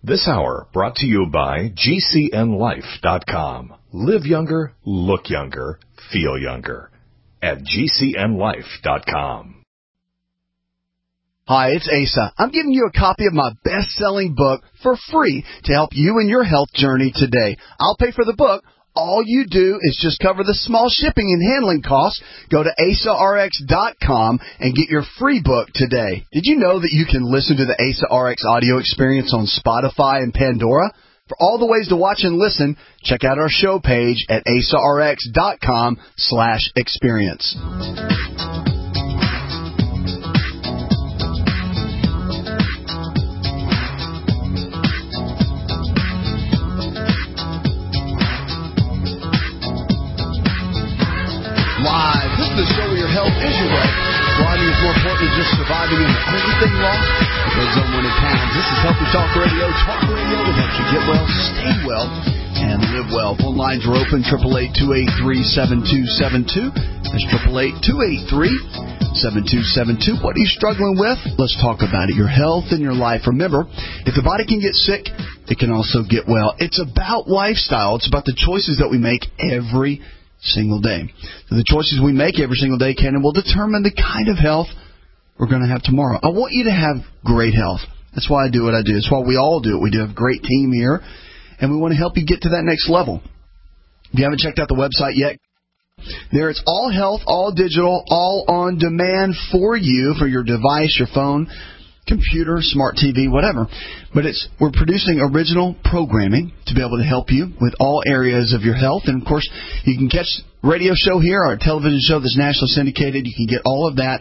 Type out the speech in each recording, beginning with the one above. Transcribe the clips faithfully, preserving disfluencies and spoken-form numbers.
This hour brought to you by G C N life dot com. Live younger, look younger, feel younger at G C N life dot com. Hi, it's Asa. I'm giving you a copy of my best-selling book for free to help you in your health journey today. I'll pay for the book. All you do is just cover the small shipping and handling costs. Go to asa r x dot com and get your free book today. Did you know that you can listen to the Asa R X audio experience on Spotify and Pandora? For all the ways to watch and listen, check out our show page at asa r x dot com slash experience. Live. This is the show where your health is your right. Thriving is more important than just surviving and everything lost. Red Zone winning pounds. This is Healthy Talk Radio. Talk Radio that helps you get well, stay well, and live well. Phone lines are open. eight eight eight, two eight three, seven two seven two. That's eight eight eight, two eight three, seven two seven two. What are you struggling with? Let's talk about it. Your health and your life. Remember, if the body can get sick, it can also get well. It's about lifestyle. It's about the choices that we make every single day. So the choices we make every single day can and will determine the kind of health we're going to have tomorrow. I want you to have great health. That's why I do what I do. It's why we all do it. We do have a great team here, and we want to help you get to that next level. If you haven't checked out the website yet, there it's all health, all digital, all on demand for you, for your device, your phone, computer, smart T V, whatever. But it's we're producing original programming to be able to help you with all areas of your health. And, of course, you can catch a radio show here or a television show that's nationally syndicated. You can get all of that.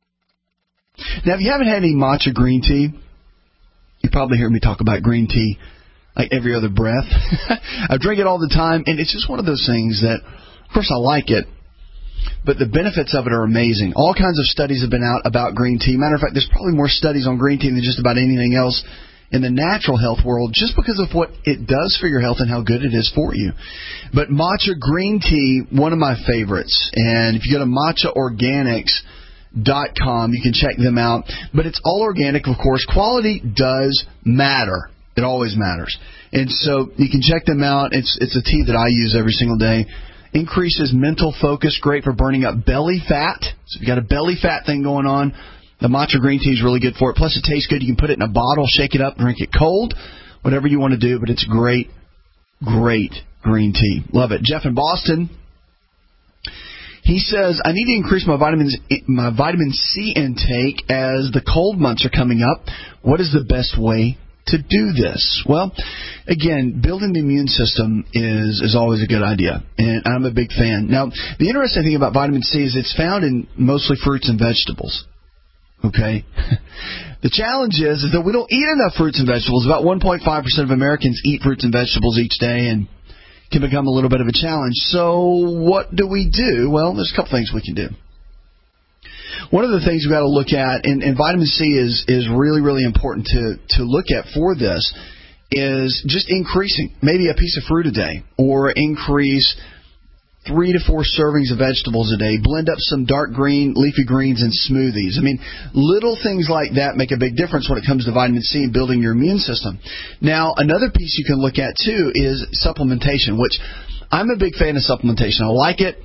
Now, if you haven't had any matcha green tea, you probably hear me talk about green tea like every other breath. I drink it all the time, and it's just one of those things that, of course, I like it. But the benefits of it are amazing. All kinds of studies have been out about green tea. Matter of fact, there's probably more studies on green tea than just about anything else in the natural health world just because of what it does for your health and how good it is for you. But matcha green tea, one of my favorites. And if you go to matcha organics dot com, you can check them out. But it's all organic, of course. Quality does matter. It always matters. And so you can check them out. It's, it's a tea that I use every single day. Increases mental focus, great for burning up belly fat. So if you've got a belly fat thing going on, the matcha green tea is really good for it. Plus, it tastes good. You can put it in a bottle, shake it up, drink it cold, whatever you want to do. But it's great, great green tea. Love it. Jeff in Boston, he says, I need to increase my vitamins, my vitamin C intake as the cold months are coming up. What is the best way to do this? Well, again, building the immune system is, is always a good idea, and I'm a big fan. Now, the interesting thing about vitamin C is it's found in mostly fruits and vegetables, okay? The challenge is, is that we don't eat enough fruits and vegetables. About one point five percent of Americans eat fruits and vegetables each day, and can become a little bit of a challenge. So what do we do? Well, there's a couple things we can do. One of the things we've got to look at, and, and vitamin C is, is really, really important to, to look at for this, is just increasing maybe a piece of fruit a day or increase three to four servings of vegetables a day. Blend up some dark green, leafy greens in smoothies. I mean, little things like that make a big difference when it comes to vitamin C and building your immune system. Now, another piece you can look at, too, is supplementation, which I'm a big fan of supplementation. I like it.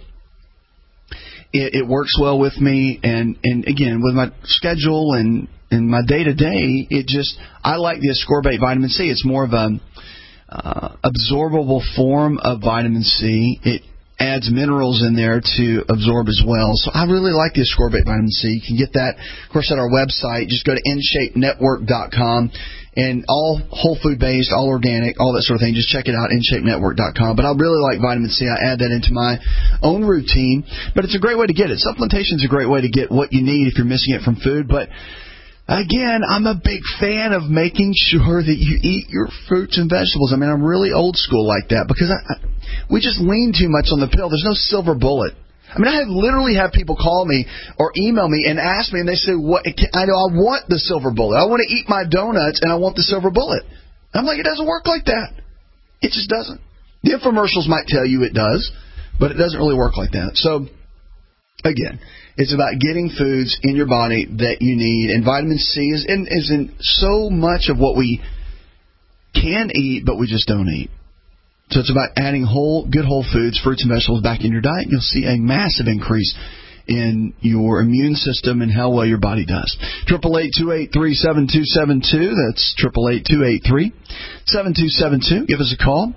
It, it works well with me, and, and again, with my schedule and, and my day-to-day, it just, I like the ascorbate vitamin C. It's more of a uh, absorbable form of vitamin C. It adds minerals in there to absorb as well. So I really like the ascorbate vitamin C. You can get that, of course, at our website. Just go to in shape network dot com. And all whole food based, all organic, all that sort of thing. Just check it out, in shape network dot com. But I really like vitamin C. I add that into my own routine. But it's a great way to get it. Supplementation is a great way to get what you need if you're missing it from food. But again, I'm a big fan of making sure that you eat your fruits and vegetables. I mean, I'm really old school like that because I, I, we just lean too much on the pill. There's no silver bullet. I mean, I have literally have people call me or email me and ask me, and they say, "What? I know I want the silver bullet. I want to eat my donuts, and I want the silver bullet." I'm like, it doesn't work like that. It just doesn't. The infomercials might tell you it does, but it doesn't really work like that. So, again, it's about getting foods in your body that you need, and vitamin C is in, is in so much of what we can eat, but we just don't eat. So it's about adding whole, good whole foods, fruits and vegetables back in your diet. You'll see a massive increase in your immune system and how well your body does. Triple eight two eight three seven two seven two. That's triple eight two eight three seven two seven two. Give us a call.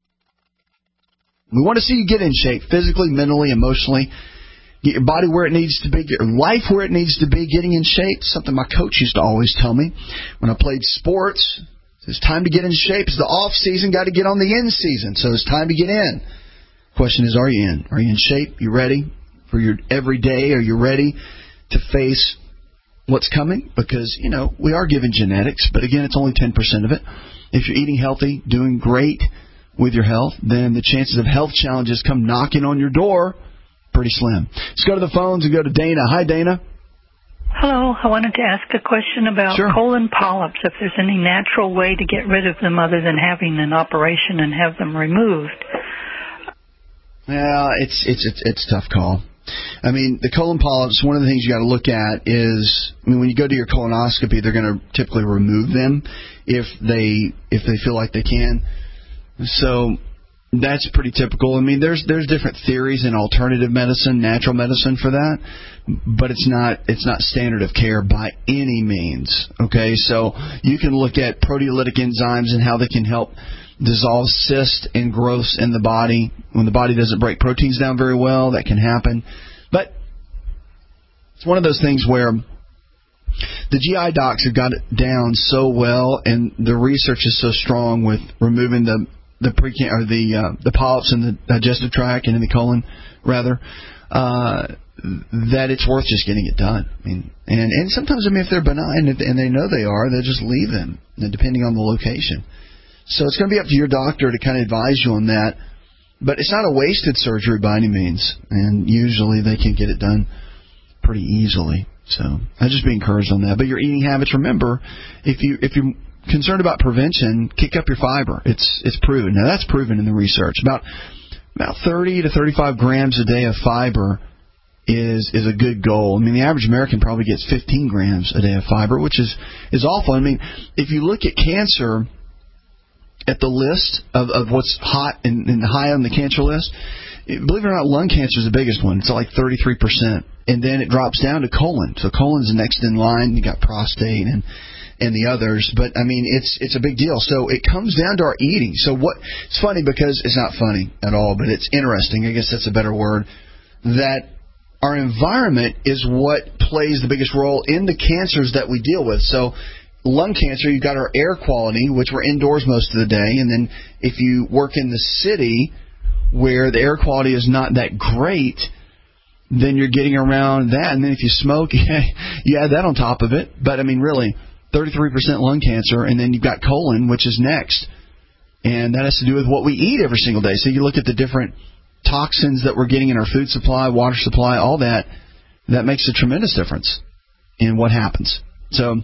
We want to see you get in shape physically, mentally, emotionally. Get your body where it needs to be. Get your life where it needs to be. Getting in shape. Something my coach used to always tell me when I played sports. It's time to get in shape. It's the off season. Got to get on the in season. So it's time to get in. Question is, are you in? Are you in shape? You ready for your every day? Are you ready to face what's coming? Because, you know, we are given genetics, but again, it's only ten percent of it. If you're eating healthy, doing great with your health, then the chances of health challenges come knocking on your door pretty slim. Let's go to the phones and go to Dana. Hi, Dana. Hello. I wanted to ask a question about sure. colon polyps, if there's any natural way to get rid of them other than having an operation and have them removed. Yeah, it's it's it's, it's a tough call. I mean, the colon polyps, one of the things you got to look at is, I mean, when you go to your colonoscopy, they're going to typically remove them if they if they feel like they can. So that's pretty typical. I mean, there's there's different theories in alternative medicine, natural medicine for that, but it's not it's not standard of care by any means. Okay, so you can look at proteolytic enzymes and how they can help dissolve cysts and growths in the body. When the body doesn't break proteins down very well, that can happen. But it's one of those things where the G I docs have got it down so well, and the research is so strong with removing the the pre or the uh, the polyps in the digestive tract and in the colon, rather, uh, that it's worth just getting it done. I mean, and and sometimes, I mean, if they're benign and they know they are, they'll just leave them, depending on the location. So it's going to be up to your doctor to kind of advise you on that. But it's not a wasted surgery by any means, and usually they can get it done pretty easily. So I'd just be encouraged on that. But your eating habits, remember, if you if you're concerned about prevention, kick up your fiber. It's it's proven. Now that's proven in the research. About about thirty to thirty-five grams a day of fiber is is a good goal. I mean, the average American probably gets fifteen grams a day of fiber, which is is awful. I mean, if you look at cancer at the list of, of what's hot and, and high on the cancer list, believe it or not, lung cancer is the biggest one. It's like thirty-three percent. And then it drops down to colon. So colon's next in line. You got prostate and and the others. But, I mean, it's it's a big deal. So it comes down to our eating. So what? It's funny because it's not funny at all, but it's interesting. I guess that's a better word. That our environment is what plays the biggest role in the cancers that we deal with. So lung cancer, you've got our air quality, which we're indoors most of the day. And then if you work in the city where the air quality is not that great, then you're getting around that. And then if you smoke, you add that on top of it. But, I mean, really, thirty-three percent lung cancer, and then you've got colon, which is next. And that has to do with what we eat every single day. So you look at the different toxins that we're getting in our food supply, water supply, all that. That makes a tremendous difference in what happens. So,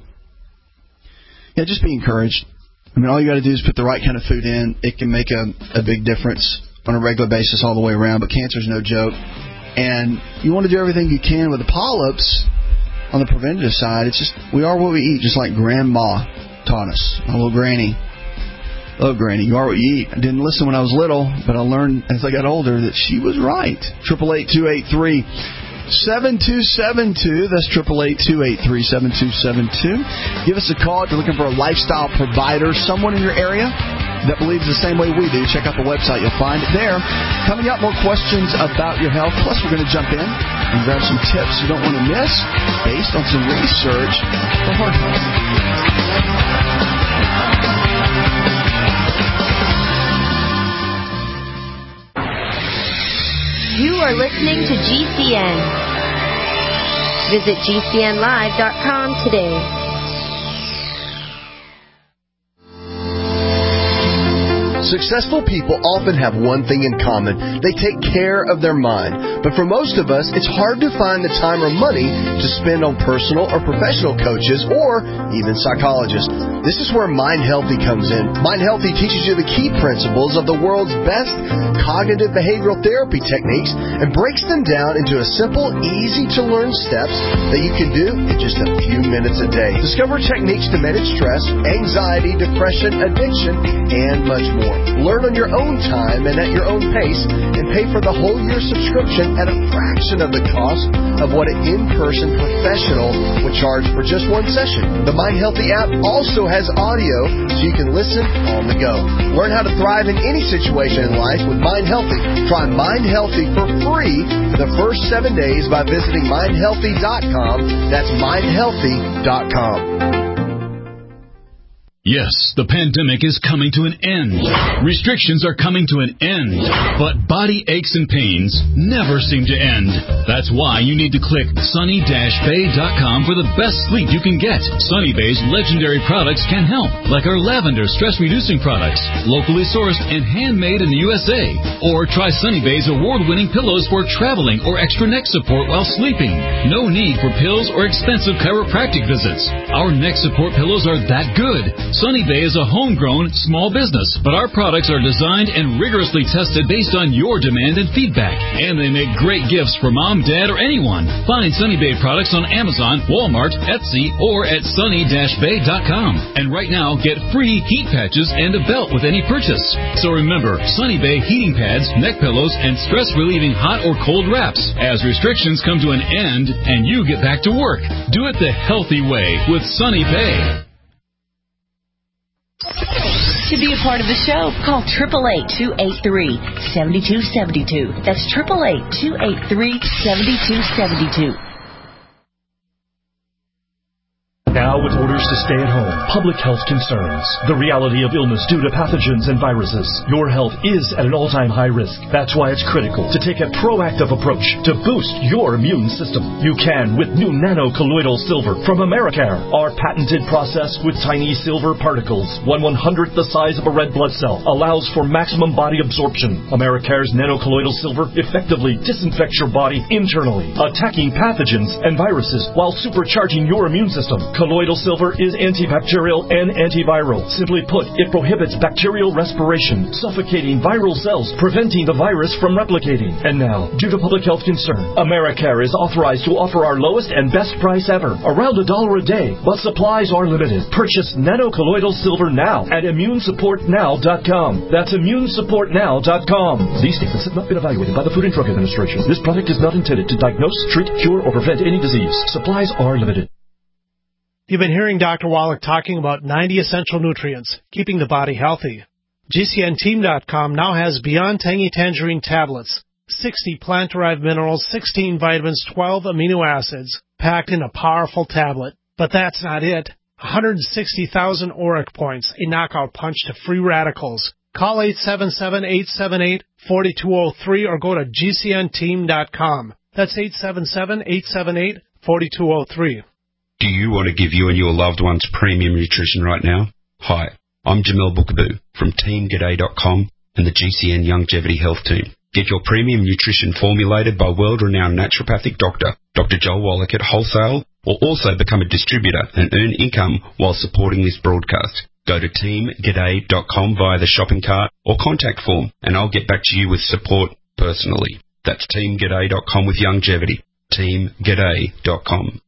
yeah, just be encouraged. I mean, all you got to do is put the right kind of food in. It can make a, a big difference on a regular basis all the way around. But cancer is no joke. And you want to do everything you can with the polyps on the preventative side. It's just, we are what we eat, just like Grandma taught us. My little granny. Oh, Granny, you are what you eat. I didn't listen when I was little, but I learned as I got older that she was right. triple eight two eight three seven two seven two. That's triple eight two eight three seven two seven two. Give us a call if you're looking for a lifestyle provider, someone in your area that believes the same way we do. Check out the website. You'll find it there. Coming up, more questions about your health. Plus, we're going to jump in and grab some tips you don't want to miss based on some research for heart health. You are listening to G C N. Visit G C N live dot com today. Successful people often have one thing in common. They take care of their mind. But for most of us, it's hard to find the time or money to spend on personal or professional coaches or even psychologists. This is where Mind Healthy comes in. Mind Healthy teaches you the key principles of the world's best cognitive behavioral therapy techniques and breaks them down into a simple, easy-to-learn steps that you can do in just a few minutes a day. Discover techniques to manage stress, anxiety, depression, addiction, and much more. Learn on your own time and at your own pace, and pay for the whole year subscription at a fraction of the cost of what an in-person professional would charge for just one session. The Mind Healthy app also has audio so you can listen on the go. Learn how to thrive in any situation in life with Mind Healthy. Try Mind Healthy for free for the first seven days by visiting mind healthy dot com. That's mind healthy dot com. Yes, the pandemic is coming to an end. Restrictions are coming to an end. But body aches and pains never seem to end. That's why you need to click sunny dash bay dot com for the best sleep you can get. Sunny Bay's legendary products can help, like our lavender stress-reducing products, locally sourced and handmade in the U S A. Or try Sunny Bay's award-winning pillows for traveling or extra neck support while sleeping. No need for pills or expensive chiropractic visits. Our neck support pillows are that good. Sunny Bay is a homegrown small business, but our products are designed and rigorously tested based on your demand and feedback. And they make great gifts for mom, dad, or anyone. Find Sunny Bay products on Amazon, Walmart, Etsy, or at sunny dash bay dot com. And right now, get free heat patches and a belt with any purchase. So remember, Sunny Bay heating pads, neck pillows, and stress-relieving hot or cold wraps. As restrictions come to an end and you get back to work, do it the healthy way with Sunny Bay. To be a part of the show, call eight eight eight, two eight three, seven two seven two. That's eight eight eight, two eight three, seven two seven two. Now with orders to stay at home, public health concerns, the reality of illness due to pathogens and viruses, your health is at an all-time high risk. That's why it's critical to take a proactive approach to boost your immune system. You can with new nano-colloidal silver from Americare. Our patented process with tiny silver particles, one one-hundredth the size of a red blood cell, allows for maximum body absorption. Americare's nano-colloidal silver effectively disinfects your body internally, attacking pathogens and viruses while supercharging your immune system. Colloidal silver is antibacterial and antiviral. Simply put, it prohibits bacterial respiration, suffocating viral cells, preventing the virus from replicating. And now, due to public health concern, Americare is authorized to offer our lowest and best price ever, around a dollar a day, but supplies are limited. Purchase nano-colloidal silver now at immune support now dot com. That's immune support now dot com. These statements have not been evaluated by the Food and Drug Administration. This product is not intended to diagnose, treat, cure, or prevent any disease. Supplies are limited. You've been hearing Doctor Wallach talking about ninety essential nutrients, keeping the body healthy. G C N team dot com now has Beyond Tangy Tangerine tablets, sixty plant-derived minerals, sixteen vitamins, twelve amino acids, packed in a powerful tablet. But that's not it. one hundred sixty thousand auric points, a knockout punch to free radicals. Call eight seven seven, eight seven eight, four two zero three or go to G C N team dot com. That's eight seven seven, eight seven eight, four two zero three. Do you want to give you and your loved ones premium nutrition right now? Hi, I'm Jamel Bookaboo from team g'day dot com and the G C N Longevity Health Team. Get your premium nutrition formulated by world-renowned naturopathic doctor, Doctor Joel Wallach at wholesale, or also become a distributor and earn income while supporting this broadcast. Go to team g'day dot com via the shopping cart or contact form, and I'll get back to you with support personally. That's team g'day dot com with longevity. team g'day dot com.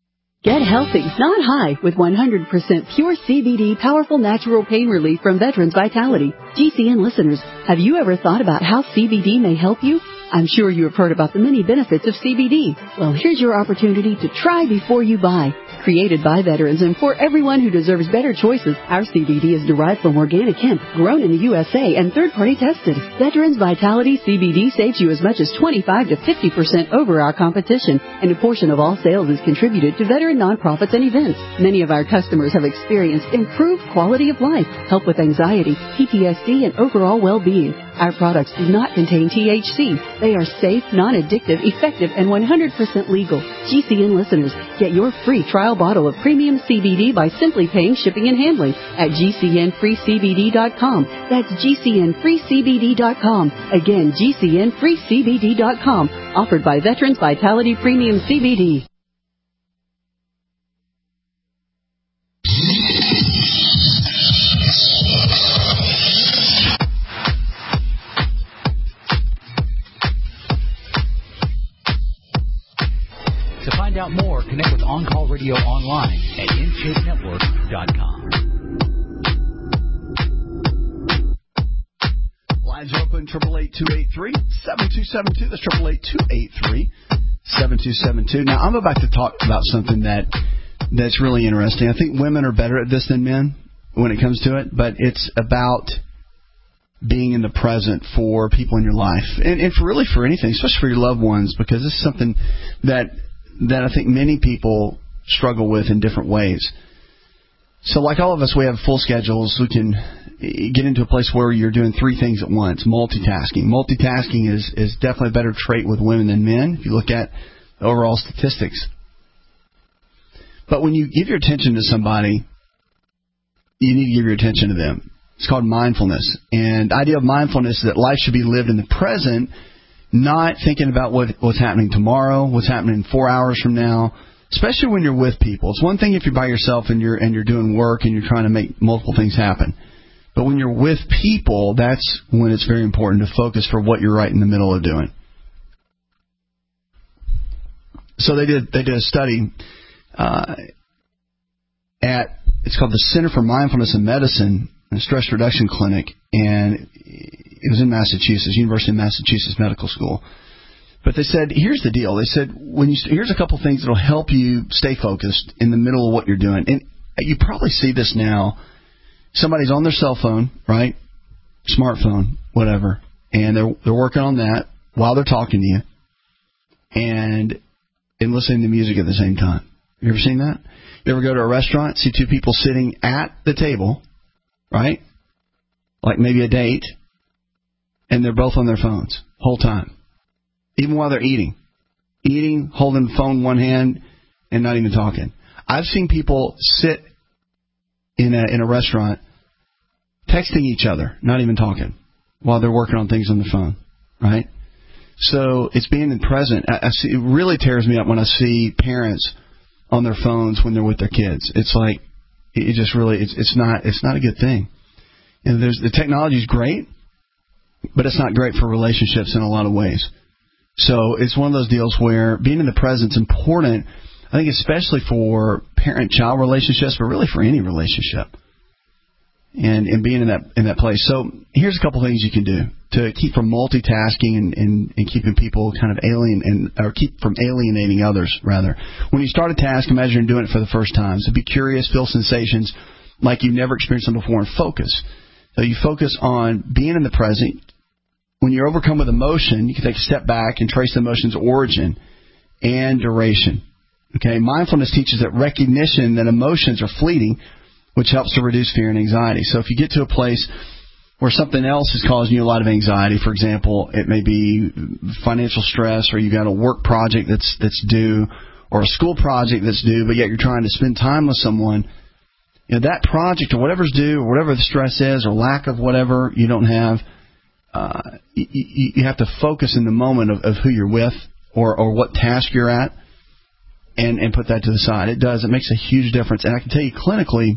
Get healthy, not high, with one hundred percent pure C B D powerful natural pain relief from Veterans Vitality. G C N listeners, have you ever thought about how C B D may help you? I'm sure you have heard about the many benefits of C B D. Well, here's your opportunity to try before you buy. Created by veterans and for everyone who deserves better choices, our C B D is derived from organic hemp, grown in the U S A and third-party tested. Veterans Vitality C B D saves you as much as twenty-five to fifty percent over our competition, and a portion of all sales is contributed to veteran nonprofits and events. Many of our customers have experienced improved quality of life, help with anxiety, P T S D, and overall well-being. Our products do not contain T H C. They are safe, non-addictive, effective, and one hundred percent legal. G C N listeners, get your free trial bottle of premium C B D by simply paying shipping and handling at G C N free C B D dot com. That's G C N free C B D dot com. Again, G C N free C B D dot com. Offered by Veterans Vitality Premium C B D. To find out more, connect with On Call Radio online at intake network dot com. Lines are open, triple eight two eight three seven two seven two. That's triple eight two eight three seven two seven two. Now, I'm about to talk about something that that's really interesting. I think women are better at this than men when it comes to it, but it's about being in the present for people in your life, and, and for really for anything, especially for your loved ones, because this is something that that I think many people struggle with in different ways. So like all of us, we have full schedules. We can get into a place where you're doing three things at once, multitasking. Multitasking is, is definitely a better trait with women than men if you look at the overall statistics. But when you give your attention to somebody, you need to give your attention to them. It's called mindfulness. And the idea of mindfulness is that life should be lived in the present, not thinking about what what's happening tomorrow, what's happening four hours from now, especially when you're with people. It's one thing if you're by yourself and you're and you're doing work and you're trying to make multiple things happen. But when you're with people, that's when it's very important to focus for what you're right in the middle of doing. So they did they did a study uh, at it's called the Center for Mindfulness in Medicine, a stress reduction clinic, and it was in Massachusetts, University of Massachusetts Medical School. But they said, here's the deal. They said, when you here's a couple things that will help you stay focused in the middle of what you're doing. And you probably see this now. Somebody's on their cell phone, right? Smartphone, whatever. And they're they're working on that while they're talking to you and and listening to music at the same time. You ever seen that? You ever go to a restaurant, see two people sitting at the table, right? Like maybe a date, and they're both on their phones whole time, even while they're eating. Eating, holding the phone in one hand, and not even talking. I've seen people sit in a in a restaurant texting each other, not even talking, while they're working on things on the phone, right? So it's being in present. I, I see, it really tears me up when I see parents on their phones when they're with their kids. It's like, it just really, it's, it's not it's not a good thing. And there's the technology is great, but it's not great for relationships in a lot of ways. So it's one of those deals where being in the present is important, I think especially for parent-child relationships, but really for any relationship, and, and being in that in that place. So here's a couple things you can do to keep from multitasking and, and, and keeping people kind of alien and or keep from alienating others, rather. When you start a task, imagine you're doing it for the first time. So be curious, feel sensations like you've never experienced them before, and focus. So you focus on being in the present. When you're overcome with emotion, you can take a step back and trace the emotion's origin and duration. Okay, mindfulness teaches that recognition that emotions are fleeting, which helps to reduce fear and anxiety. So if you get to a place where something else is causing you a lot of anxiety, for example, it may be financial stress, or you got a work project that's that's due, or a school project that's due, but yet you're trying to spend time with someone, you know, that project or whatever's due, or whatever the stress is, or lack of whatever you don't have, uh, you, you have to focus in the moment of, of who you're with, or, or what task you're at, and, and put that to the side. It does. It makes a huge difference. And I can tell you clinically,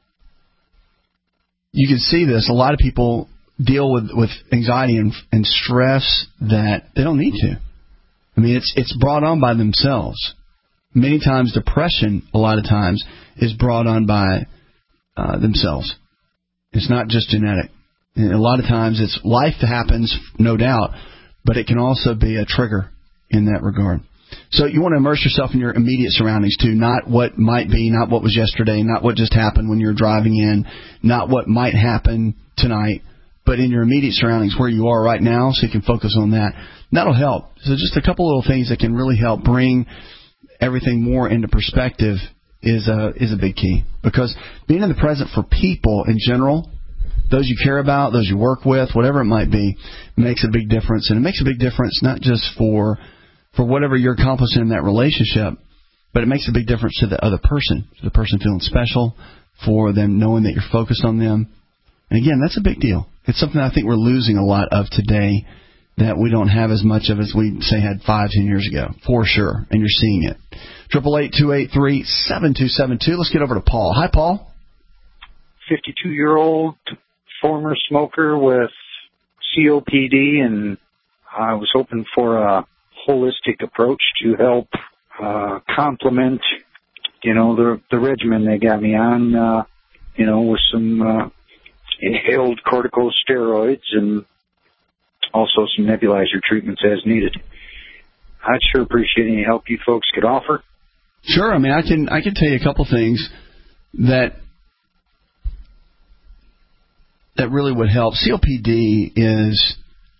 you can see this. A lot of people deal with, with anxiety and, and stress that they don't need to. I mean, it's it's brought on by themselves. Many times depression, a lot of times, is brought on by uh, themselves. It's not just genetic. And a lot of times it's life that happens, no doubt, but it can also be a trigger in that regard. So you want to immerse yourself in your immediate surroundings too, not what might be, not what was yesterday, not what just happened when you're driving in, not what might happen tonight, but in your immediate surroundings where you are right now, so you can focus on that. And that'll help. So just a couple little things that can really help bring everything more into perspective is a, is a big key. Because being in the present for people in general, those you care about, those you work with, whatever it might be, makes a big difference. And it makes a big difference not just for for whatever you're accomplishing in that relationship, but it makes a big difference to the other person, to the person feeling special, for them knowing that you're focused on them. And again, that's a big deal. It's something I think we're losing a lot of today, that we don't have as much of as we, say, had five, ten years ago, for sure. And you're seeing it. Triple eight two eight three seven two seven two. Let's get over to Paul. Hi, Paul. fifty-two-year-old former smoker with C O P D, and I was hoping for a holistic approach to help uh, complement, you know, the the regimen they got me on, uh, you know, with some uh, inhaled corticosteroids and also some nebulizer treatments as needed. I'd sure appreciate any help you folks could offer. Sure. I mean, I can I can tell you a couple things that that really would help. C O P D is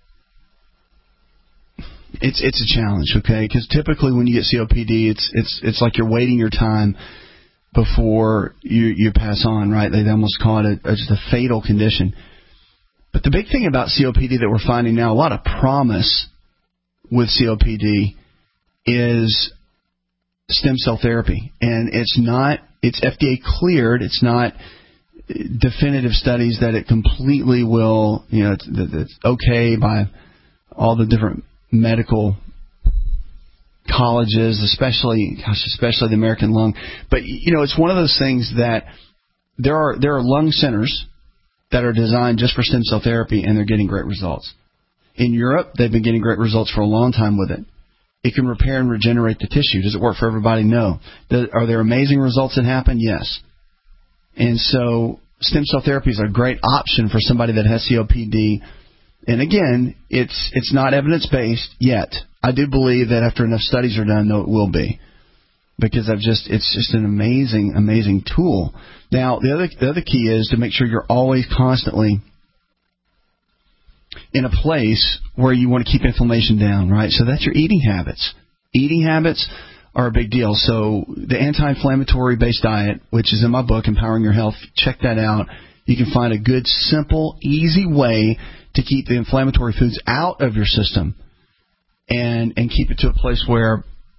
it's it's a challenge, okay? Because typically when you get C O P D, it's it's it's like you're waiting your time before you you pass on, right? They almost call it a, just a fatal condition. But the big thing about C O P D that we're finding now, a lot of promise with C O P D, is stem cell therapy. And it's not, it's F D A cleared. It's not definitive studies that it completely will, you know, it's, it's okay by all the different medical colleges, especially, gosh, especially the American Lung. But, you know, it's one of those things that there are, there are lung centers that are designed just for stem cell therapy, and they're getting great results. In Europe, they've been getting great results for a long time with it. It can repair and regenerate the tissue. Does it work for everybody? No. Are there amazing results that happen? Yes. And so stem cell therapy is a great option for somebody that has C O P D. And again, it's it's not evidence-based yet. I do believe that after enough studies are done, though, it will be. Because I've just it's just an amazing, amazing tool. Now, the other the other key is to make sure you're always constantly in a place where you want to keep inflammation down, right? So that's your eating habits. Eating habits are a big deal. So the anti-inflammatory based diet, which is in my book, Empowering Your Health, check that out. You can find a good, simple, easy way to keep the inflammatory foods out of your system and and keep it to a place where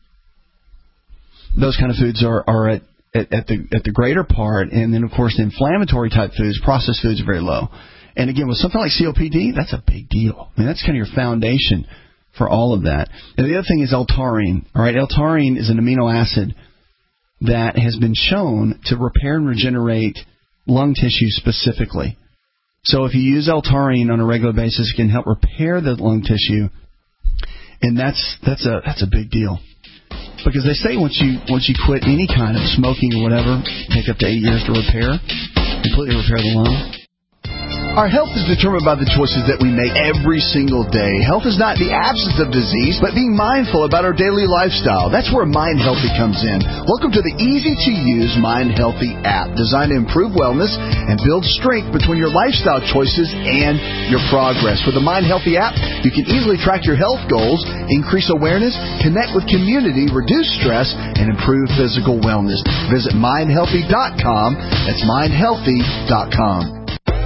those kind of foods are, are at, at, at the at the greater part. And then, of course, the inflammatory type foods, processed foods, are very low. And again, with something like C O P D, that's a big deal. I mean, that's kind of your foundation for all of that. And the other thing is L-taurine. All right, L-taurine is an amino acid that has been shown to repair and regenerate lung tissue specifically. So if you use L-taurine on a regular basis, it can help repair the lung tissue, and that's that's a that's a big deal. Because they say once you once you quit any kind of smoking or whatever, take up to eight years to repair, completely repair the lung. Our health is determined by the choices that we make every single day. Health is not the absence of disease, but being mindful about our daily lifestyle. That's where Mind Healthy comes in. Welcome to the easy-to-use Mind Healthy app, designed to improve wellness and build strength between your lifestyle choices and your progress. With the Mind Healthy app, you can easily track your health goals, increase awareness, connect with community, reduce stress, and improve physical wellness. Visit mind healthy dot com. That's mind healthy dot com.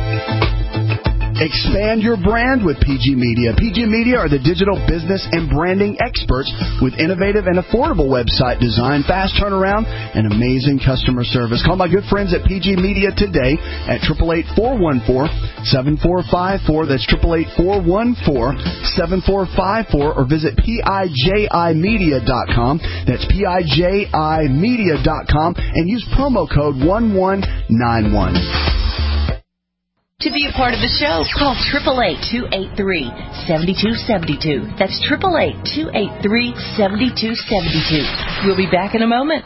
Expand your brand with P G Media. P G Media are the digital business and branding experts with innovative and affordable website design, fast turnaround, and amazing customer service. Call my good friends at P G Media today at eight eight eight, four one four, seven four five four. That's eight eight eight, four one four, seven four five four, or visit P I J I media dot com. That's P I J I media dot com, and use promo code one one nine one. To be a part of the show, call eight eight eight, two eight three, seven two seven two. That's eight eight eight, two eight three, seven two seven two. We'll be back in a moment.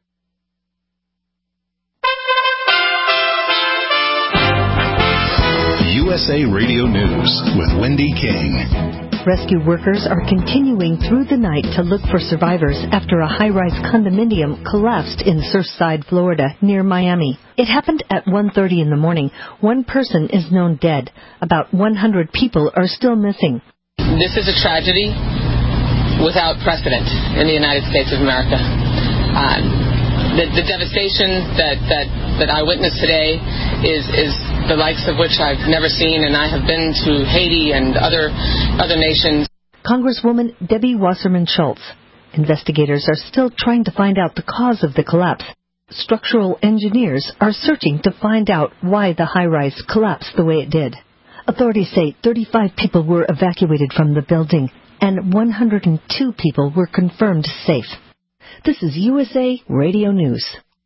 U S A Radio News with Wendy King. Rescue workers are continuing through the night to look for survivors after a high-rise condominium collapsed in Surfside, Florida, near Miami. It happened at one thirty in the morning. One person is known dead. About one hundred people are still missing. This is a tragedy without precedent in the United States of America. Uh, the, the devastation that, that that I witnessed today is is the likes of which I've never seen, and I have been to Haiti and other other nations. Congresswoman Debbie Wasserman Schultz. Investigators are still trying to find out the cause of the collapse. Structural engineers are searching to find out why the high-rise collapsed the way it did. Authorities say thirty-five people were evacuated from the building, and one hundred two people were confirmed safe. This is U S A Radio News.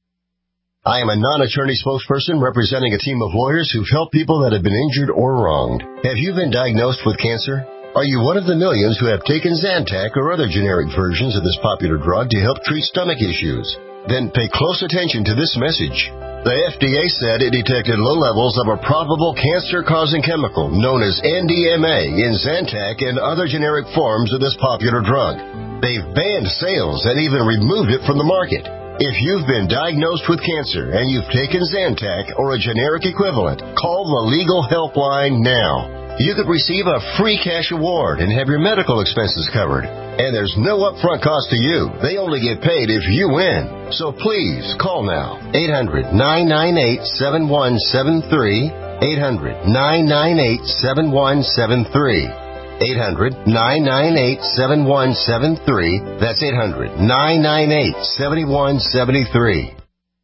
I am a non-attorney spokesperson representing a team of lawyers who've helped people that have been injured or wronged. Have you been diagnosed with cancer? Are you one of the millions who have taken Zantac or other generic versions of this popular drug to help treat stomach issues? Then pay close attention to this message. The F D A said it detected low levels of a probable cancer-causing chemical known as N D M A in Zantac and other generic forms of this popular drug. They've banned sales and even removed it from the market. If you've been diagnosed with cancer and you've taken Zantac or a generic equivalent, call the legal helpline now. You could receive a free cash award and have your medical expenses covered. And there's no upfront cost to you. They only get paid if you win. So please, call now. eight hundred, nine nine eight, seven one seven three. eight hundred, nine nine eight, seven one seven three. eight hundred, nine nine eight, seven one seven three. That's eight hundred, nine nine eight, seven one seven three.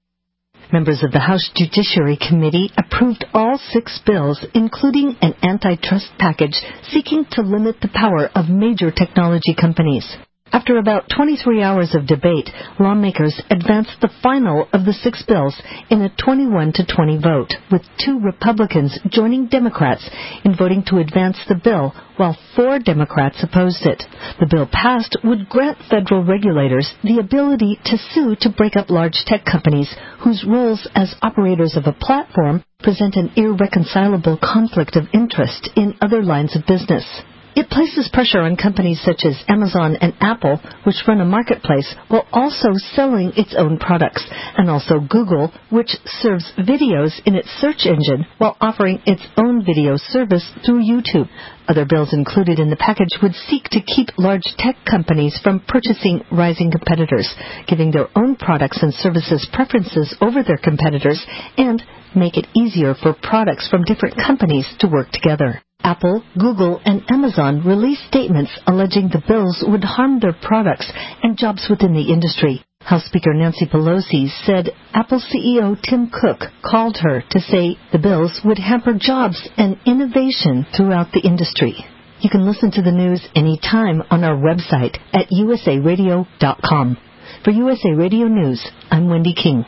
Members of the House Judiciary Committee approved all six bills, including an antitrust package seeking to limit the power of major technology companies. After about twenty-three hours of debate, lawmakers advanced the final of the six bills in a twenty-one to twenty vote, with two Republicans joining Democrats in voting to advance the bill, while four Democrats opposed it. The bill passed would grant federal regulators the ability to sue to break up large tech companies whose roles as operators of a platform present an irreconcilable conflict of interest in other lines of business. It places pressure on companies such as Amazon and Apple, which run a marketplace while also selling its own products, and also Google, which serves videos in its search engine while offering its own video service through YouTube. Other bills included in the package would seek to keep large tech companies from purchasing rising competitors, giving their own products and services preferences over their competitors, and make it easier for products from different companies to work together. Apple, Google, and Amazon released statements alleging the bills would harm their products and jobs within the industry. House Speaker Nancy Pelosi said Apple C E O Tim Cook called her to say the bills would hamper jobs and innovation throughout the industry. You can listen to the news anytime on our website at U S A radio dot com. For U S A Radio News, I'm Wendy King.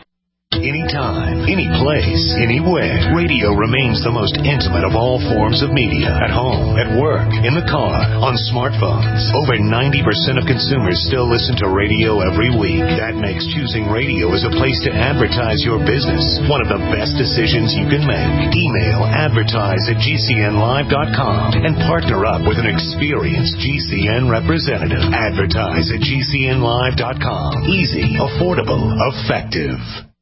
Anytime, any place, anywhere, radio remains the most intimate of all forms of media. At home, at work, in the car, on smartphones. Over ninety percent of consumers still listen to radio every week. That makes choosing radio as a place to advertise your business one of the best decisions you can make. Email advertise at G C N live dot com and partner up with an experienced G C N representative. Advertise at G C N live dot com. Easy, affordable, effective.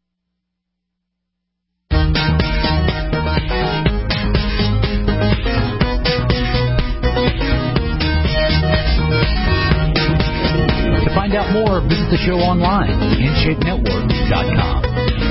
To find out more, visit the show online, in shape network dot com.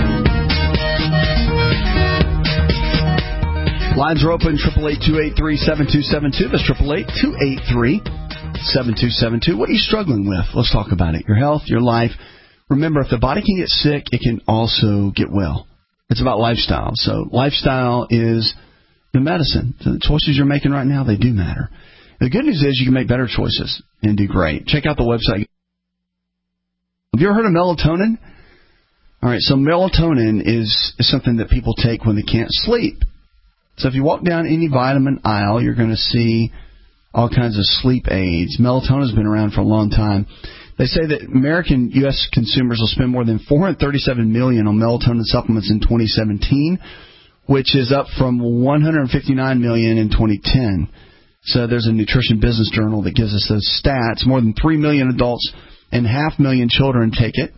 Lines are open, eight eight eight, two eight three, seven two seven two. That's eight eight eight, two eight three, seven two seven two. What are you struggling with? Let's talk about it. Your health, your life. Remember, if the body can get sick, it can also get well. It's about lifestyle. So lifestyle is the medicine. So the choices you're making right now, they do matter. The good news is you can make better choices and do great. Check out the website. Have you ever heard of melatonin? All right, so melatonin is, is something that people take when they can't sleep. So if you walk down any vitamin aisle, you're going to see all kinds of sleep aids. Melatonin has been around for a long time. They say that American U S consumers will spend more than four hundred thirty-seven million dollars on melatonin supplements in twenty seventeen, which is up from one hundred fifty-nine million dollars in twenty ten. So there's a Nutrition Business Journal that gives us those stats. More than three million adults and half million children take it.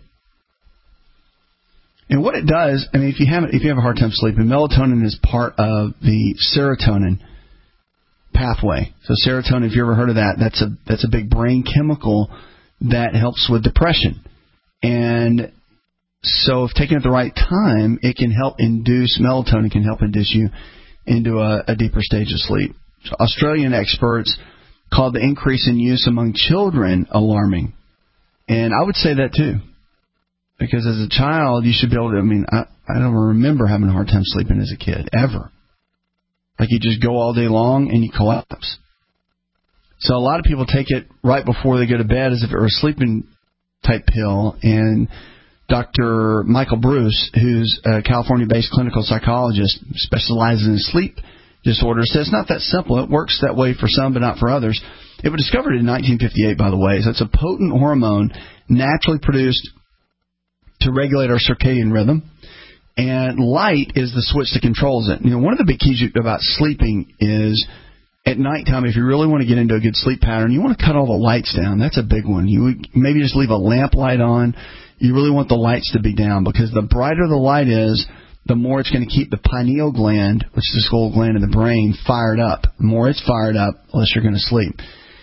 And what it does, I mean, if you have if you have a hard time sleeping, melatonin is part of the serotonin pathway. So serotonin, if you ever heard of that, that's a that's a big brain chemical that helps with depression. And So if taken at the right time, it can help induce, melatonin can help induce you into a, a deeper stage of sleep. So Australian experts called the increase in use among children alarming. And I would say that too. Because as a child, you should be able to, I mean, I, I don't remember having a hard time sleeping as a kid, ever. Like you just go all day long and you collapse. So a lot of people take it right before they go to bed as if it were a sleeping type pill. And Doctor Michael Bruce, who's a California-based clinical psychologist, specializes in sleep disorders, says it's not that simple. It works that way for some, but not for others. It was discovered in nineteen fifty-eight, by the way. So it's a potent hormone naturally produced to regulate our circadian rhythm, and light is the switch that controls it. You know, one of the big keys about sleeping is at nighttime, if you really want to get into a good sleep pattern, you want to cut all the lights down. That's a big one. You would maybe just leave a lamp light on. You really want the lights to be down, because the brighter the light is, the more it's going to keep the pineal gland, which is the skull gland in the brain, fired up. The more it's fired up, the less you're going to sleep.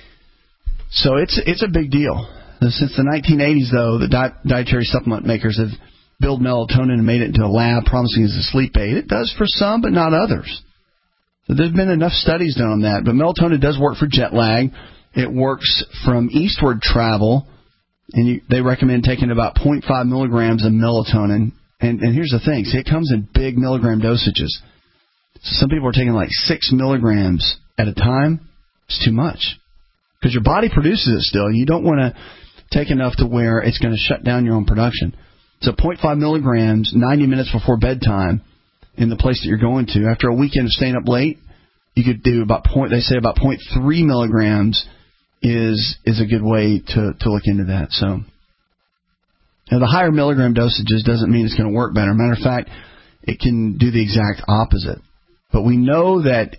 So it's it's a big deal. Since the nineteen eighties, though, the di- dietary supplement makers have built melatonin and made it into a lab promising as a sleep aid. It does for some, but not others. So there's been enough studies done on that. But melatonin does work for jet lag. It works from eastward travel, and you, they recommend taking about zero point five milligrams of melatonin. And, and here's the thing. See, it comes in big milligram dosages. So some people are taking like six milligrams at a time. It's too much, because your body produces it still, and you don't want to take enough to where it's going to shut down your own production. So zero point five milligrams, ninety minutes before bedtime in the place that you're going to. After a weekend of staying up late, you could do about point. They say about zero point three milligrams is is a good way to, to look into that. So now, the higher milligram dosages doesn't mean it's going to work better. Matter of fact, it can do the exact opposite. But we know that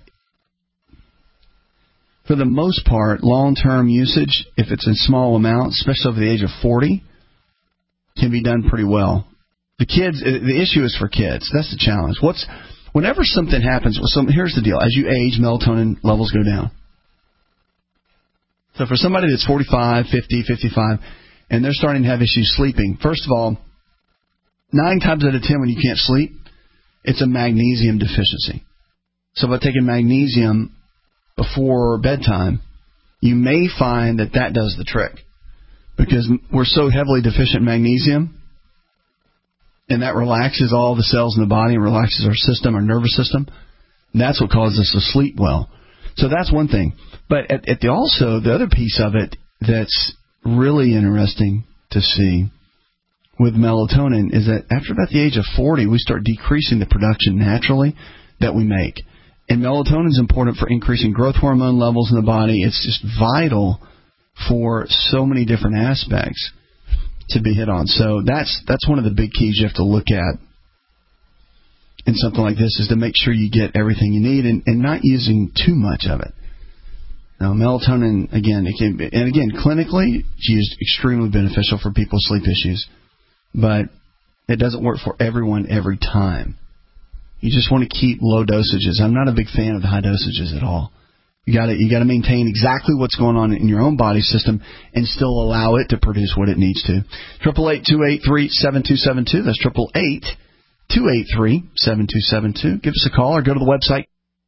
for the most part, long-term usage, if it's in small amounts, especially over the age of forty, can be done pretty well. The kids, the issue is for kids. That's the challenge. What's whenever something happens, so here's the deal. As you age, melatonin levels go down. So for somebody that's forty-five, fifty, fifty-five, and they're starting to have issues sleeping, first of all, nine times out of ten when you can't sleep, it's a magnesium deficiency. So by taking magnesium before bedtime, you may find that that does the trick, because we're so heavily deficient in magnesium, and that relaxes all the cells in the body and relaxes our system, our nervous system. And that's what causes us to sleep well. So that's one thing. But at, at the also, the other piece of it that's really interesting to see with melatonin is that after about the age of forty, we start decreasing the production naturally that we make. And melatonin is important for increasing growth hormone levels in the body. It's just vital for so many different aspects to be hit on. So that's that's one of the big keys you have to look at in something like this, is to make sure you get everything you need and, and not using too much of it. Now, melatonin, again, it can be, and again, clinically, it's used extremely beneficial for people's sleep issues, but it doesn't work for everyone every time. You just want to keep low dosages. I'm not a big fan of the high dosages at all. You got to you got to maintain exactly what's going on in your own body system and still allow it to produce what it needs to. Triple eight two eight three seven two seven two. That's triple eight two eight three seven two seven two. Give us a call or go to the website.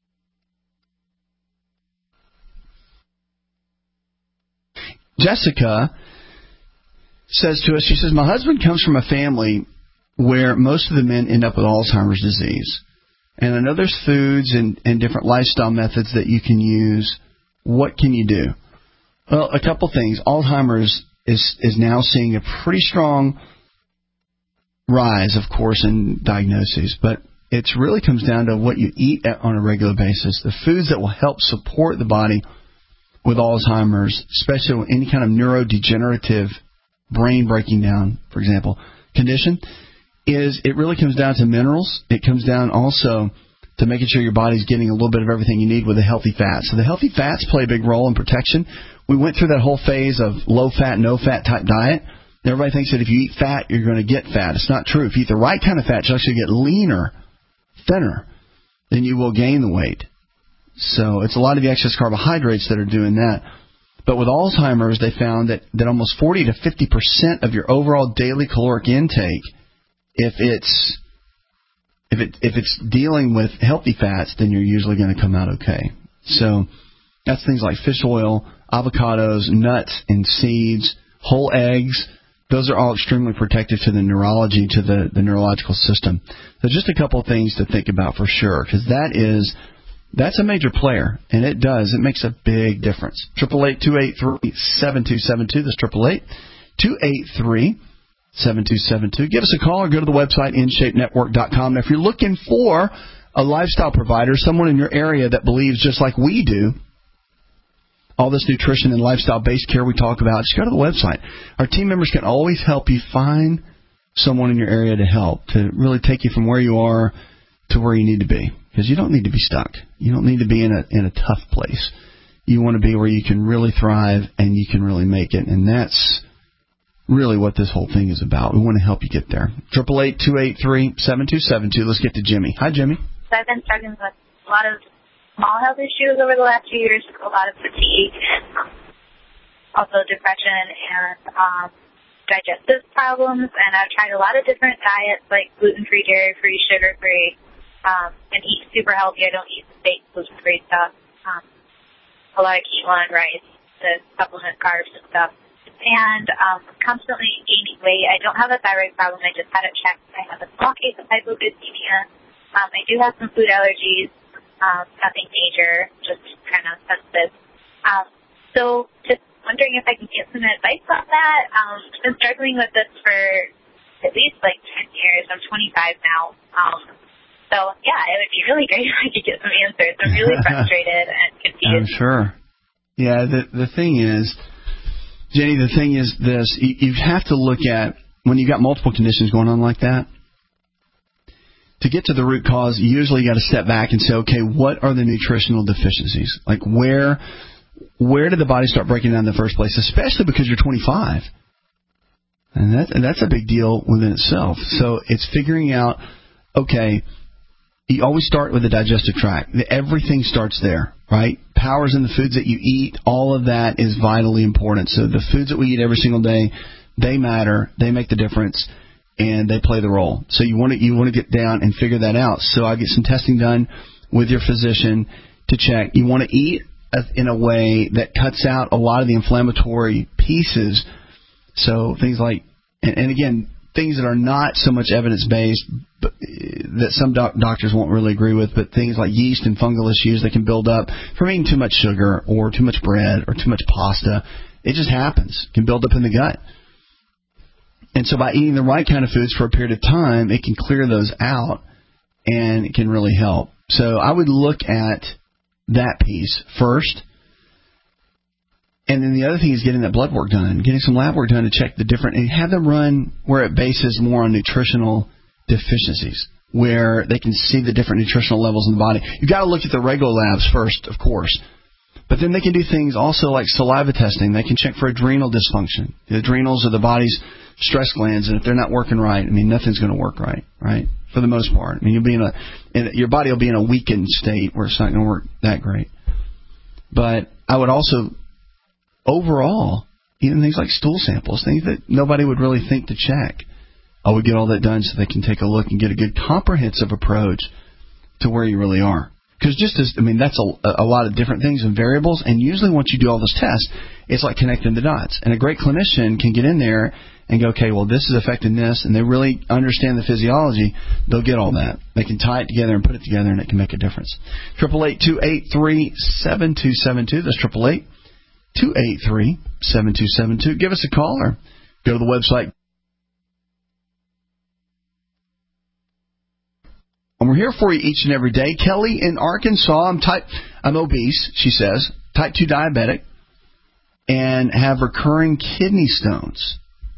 Jessica says to us, she says, my husband comes from a family where most of the men end up with Alzheimer's disease. And I know there's foods and, and different lifestyle methods that you can use. What can you do? Well, a couple things. Alzheimer's is, is now seeing a pretty strong rise, of course, in diagnoses. But it really comes down to what you eat on a regular basis. The foods that will help support the body with Alzheimer's, especially any kind of neurodegenerative brain breaking down, for example, condition, is it really comes down to minerals. It comes down also to making sure your body's getting a little bit of everything you need with a healthy fat. So the healthy fats play a big role in protection. We went through that whole phase of low-fat, no-fat type diet. Everybody thinks that if you eat fat, you're going to get fat. It's not true. If you eat the right kind of fat, you'll actually get leaner, thinner, then you will gain the weight. So it's a lot of the excess carbohydrates that are doing that. But with Alzheimer's, they found that, that almost forty to fifty percent of your overall daily caloric intake if it's if it if it's dealing with healthy fats, then you're usually going to come out okay. So that's things like fish oil, avocados, nuts and seeds, whole eggs. Those are all extremely protective to the neurology, to the, the neurological system. So just a couple of things to think about for sure, because that is, that's a major player, and it does. It makes a big difference. Triple eight two eight three seven two seven two. That's triple eight two eight three seven two seven two. Give us a call or go to the website in shape network dot com. Now, if you're looking for a lifestyle provider, someone in your area that believes just like we do, all this nutrition and lifestyle-based care we talk about, just go to the website. Our team members can always help you find someone in your area to help, to really take you from where you are to where you need to be. Because you don't need to be stuck. You don't need to be in a in a tough place. You want to be where you can really thrive and you can really make it. And that's really what this whole thing is about. We want to help you get there. triple eight two eight three seven two seven two. Let's get to Jimmy. Hi, Jimmy. So I've been struggling with a lot of small health issues over the last few years, a lot of fatigue, and also depression and um, digestive problems. And I've tried a lot of different diets, like gluten-free, dairy-free, sugar-free, um, and eat super healthy. I don't eat fake gluten-free stuff. Um, a lot of quinoa and rice to supplement carbs and stuff. And um, constantly gaining weight. I don't have a thyroid problem. I just had it checked. I have a small case of hypoglycemia. Um, I do have some food allergies. Um, nothing major, just kind of sensitive. Um, so just wondering if I can get some advice on that. Um, I've been struggling with this for at least like ten years. I'm twenty-five now. Um, so, yeah, it would be really great if I could get some answers. I'm really frustrated and confused. I'm sure. Yeah, the, the thing is, Jenny, the thing is this. You, you have to look at, when you've got multiple conditions going on like that, to get to the root cause, you usually got to step back and say, okay, what are the nutritional deficiencies? Like where where did the body start breaking down in the first place, especially because you're twenty-five? And, that, and that's a big deal within itself. So it's figuring out, okay, you always start with the digestive tract. Everything starts there, right? Power's in the foods that you eat. All of that is vitally important. So the foods that we eat every single day, they matter. They make the difference. And they play the role. So you want to you want to get down and figure that out. So I get some testing done with your physician to check. You want to eat in a way that cuts out a lot of the inflammatory pieces. So things like, and, and again, things that are not so much evidence-based, but, that some doc- doctors won't really agree with, but things like yeast and fungal issues that can build up from eating too much sugar or too much bread or too much pasta. It just happens. It can build up in the gut. And so by eating the right kind of foods for a period of time, it can clear those out, and it can really help. So I would look at that piece first. And then the other thing is getting that blood work done, getting some lab work done to check the different, and have them run where it bases more on nutritional deficiencies, where they can see the different nutritional levels in the body. You've got to look at the regular labs first, of course. But then they can do things also like saliva testing. They can check for adrenal dysfunction. The adrenals are the body's stress glands, and if they're not working right, I mean, nothing's going to work right, right? For the most part. I mean, you'll be in a, in, your body will be in a weakened state where it's not going to work that great. But I would also, overall, even things like stool samples, things that nobody would really think to check, I would get all that done so they can take a look and get a good comprehensive approach to where you really are. Because just as, I mean, that's a, a lot of different things and variables, and usually once you do all those tests, it's like connecting the dots. And a great clinician can get in there and go, okay, well, this is affecting this, and they really understand the physiology. They'll get all that. They can tie it together and put it together, and it can make a difference. Triple eight two eight three seven two seven two. That's triple eight two eight three seven two seven two. Give us a call or go to the website. And we're here for you each and every day. Kelly in Arkansas, I'm type, I'm obese, she says, type two diabetic, and have recurring kidney stones.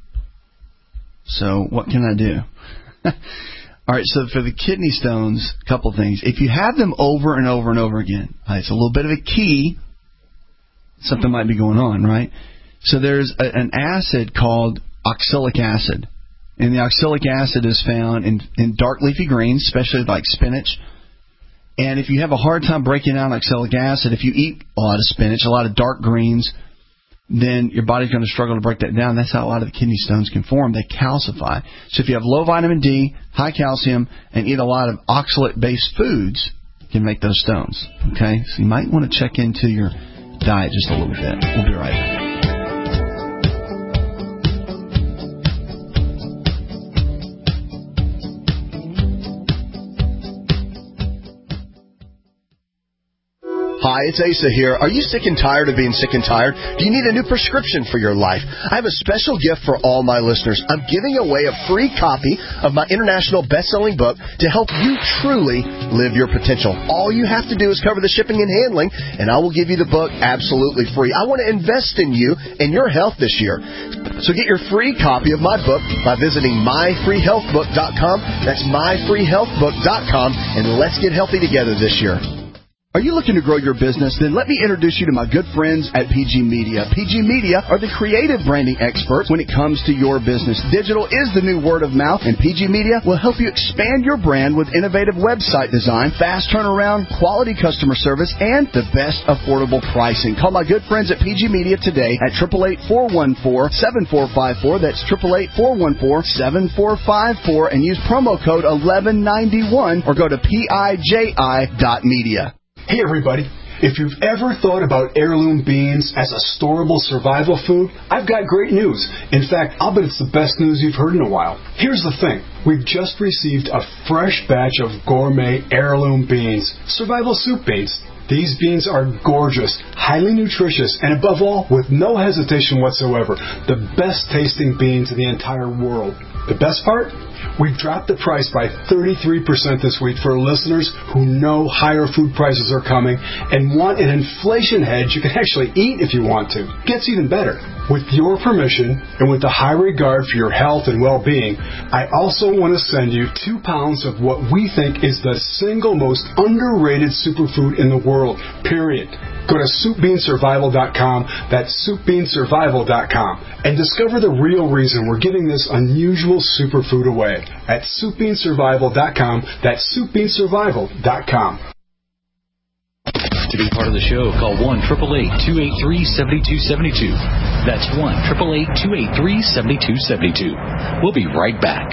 So what can I do? All right, so for the kidney stones, a couple things. If you have them over and over and over again, right, it's a little bit of a key. Something might be going on, right? So there's a, an acid called oxalic acid. And the oxalic acid is found in, in dark leafy greens, especially like spinach. And if you have a hard time breaking down oxalic acid, if you eat a lot of spinach, a lot of dark greens, then your body's going to struggle to break that down. That's how a lot of the kidney stones can form. They calcify. So if you have low vitamin D, high calcium, and eat a lot of oxalate-based foods, you can make those stones. Okay? So you might want to check into your diet just a little bit. We'll be right back. Hi, it's Asa here. Are you sick and tired of being sick and tired? Do you need a new prescription for your life? I have a special gift for all my listeners. I'm giving away a free copy of my international best-selling book to help you truly live your potential. All you have to do is cover the shipping and handling, and I will give you the book absolutely free. I want to invest in you and your health this year. So get your free copy of my book by visiting my free health book dot com. That's my free health book dot com, and let's get healthy together this year. Are you looking to grow your business? Then let me introduce you to my good friends at P G Media. P G Media are the creative branding experts when it comes to your business. Digital is the new word of mouth, and P G Media will help you expand your brand with innovative website design, fast turnaround, quality customer service, and the best affordable pricing. Call my good friends at P G Media today at eight eight eight, four one four, seven four five four. That's eight eight eight, four one four, seven four five four, and use promo code eleven ninety-one or go to P I J I dot media. Hey everybody, if you've ever thought about heirloom beans as a storable survival food, I've got great news. In fact, I'll bet it's the best news you've heard in a while. Here's the thing. We've just received a fresh batch of gourmet heirloom beans, survival soup beans. These beans are gorgeous, highly nutritious, and above all, with no hesitation whatsoever, the best tasting beans in the entire world. The best part? We've dropped the price by thirty-three percent this week for listeners who know higher food prices are coming and want an inflation hedge you can actually eat if you want to. Gets even better. With your permission and with the high regard for your health and well-being, I also want to send you two pounds of what we think is the single most underrated superfood in the world, period. Go to soup bean survival dot com, that's soup bean survival dot com, and discover the real reason we're giving this unusual superfood away at soup bean survival dot com, that's soup bean survival dot com. To be part of the show, call one eight eight eight, two eight three, seven two seven two. That's one eight eight eight, two eight three, seven two seven two. We'll be right back.